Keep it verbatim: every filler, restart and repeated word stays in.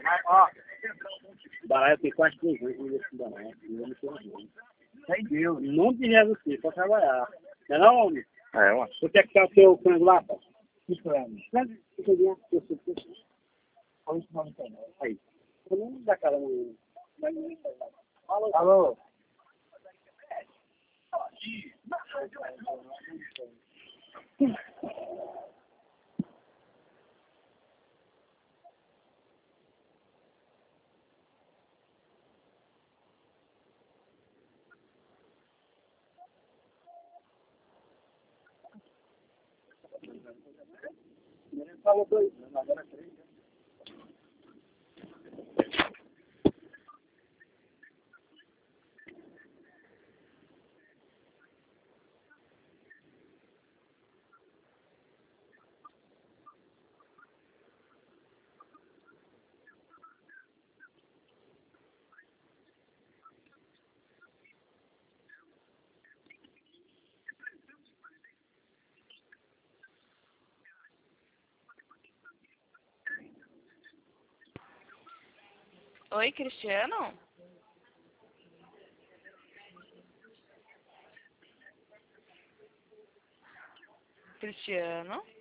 Ó, Baralho tem quase três anos que eu baralho. Eu não sei não. sem Deus. Não de Jesus Cristo, pra trabalhar. Não é não, homem? É, ó. Você quer que tá o seu frango lá, pô? Que frango? Frango, você viu? Eu sou pessoa. Olha isso não tem. Aí. Eu não dá cara no... Alô? Alô? Falou dois, agora é três. Oi, Cristiano? Cristiano?